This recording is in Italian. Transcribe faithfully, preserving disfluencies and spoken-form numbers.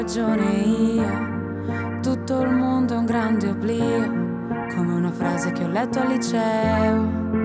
ragione io, tutto il mondo è un grande oblio, come una frase che ho letto al liceo.